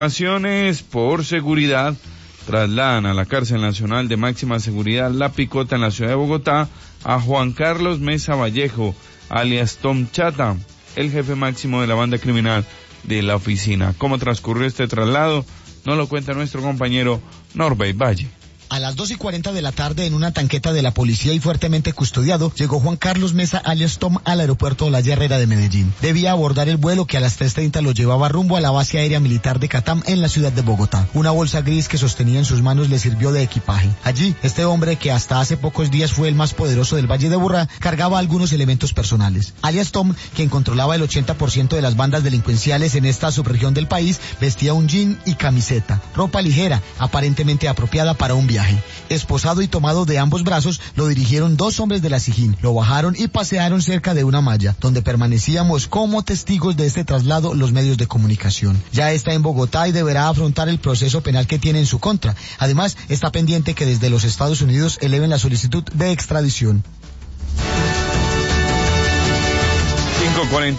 Acciones por seguridad trasladan a la cárcel nacional de máxima seguridad La Picota en la ciudad de Bogotá a Juan Carlos Mesa Vallejo, alias Tom Chata, el jefe máximo de la banda criminal de la oficina. ¿Cómo transcurrió este traslado? Nos lo cuenta nuestro compañero Norbey Valle. A las 2:40 de la tarde, en una tanqueta de la policía y fuertemente custodiado, llegó Juan Carlos Mesa alias Tom al aeropuerto Olaya Herrera de Medellín. Debía abordar el vuelo que a las 3:30 lo llevaba rumbo a la base aérea militar de Catam en la ciudad de Bogotá. Una bolsa gris que sostenía en sus manos le sirvió de equipaje. Allí, este hombre, que hasta hace pocos días fue el más poderoso del Valle de Aburrá, cargaba algunos elementos personales. Alias Tom, quien controlaba el 80% de las bandas delincuenciales en esta subregión del país, vestía un jean y camiseta, ropa ligera, aparentemente apropiada para un viaje. Esposado y tomado de ambos brazos, lo dirigieron dos hombres de la SIJIN, lo bajaron y pasearon cerca de una malla, donde permanecíamos como testigos de este traslado los medios de comunicación. Ya está en Bogotá y deberá afrontar el proceso penal que tiene en su contra. Además, está pendiente que desde los Estados Unidos eleven la solicitud de extradición. 5:40